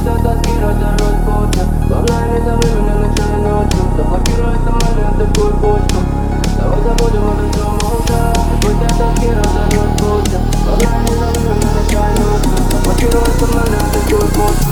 Пусть от тоски разорвет кучу. Главное, не зови меня ночью и ночью. Заблокируй это моменты, твой почту. Давай забудем это все молча. Пусть от тоски разорвет кучу. Главное, не зови меня ночью и ночью. Заблокируй это моменты, твой почту.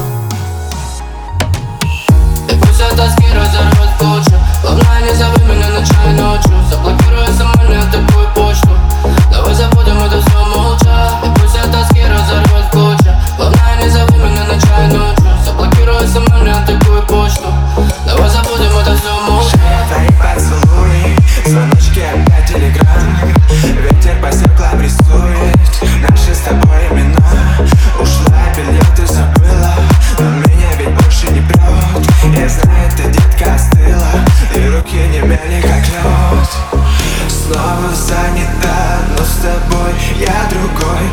И пусть от тоски разорвет кучу. Главное, не зови меня ночью и ночью. Заблокируй это моменты, твой почту. Давай забудем это все молча. И пусть от тоски разорвет кучу. Главное, не зови меня ночью и ночью. Заблокируй это моменты, твой почту. Давай забудем это все молча. Твои поцелуи, звоночки опять телеграм. Ветер по стеклам рисует наши с тобой имена. Ушла, белье ты забыла, но меня ведь больше не прет. Я знаю, ты, детка, остыла, и руки не мели, как лед. Снова занята, но с тобой я другой,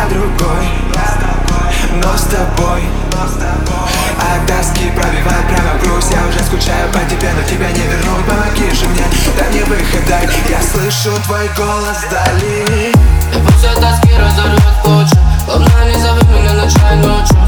но с тобой. От тоски пробивает прямо в грудь. Я уже скучаю по тебе, но тебя не вернуть. Помоги же мне, дай мне выход, дай. Я слышу твой голос вдали. И пусть от тоски разорвет кучу. Главное, не зови меня ночью и ночью.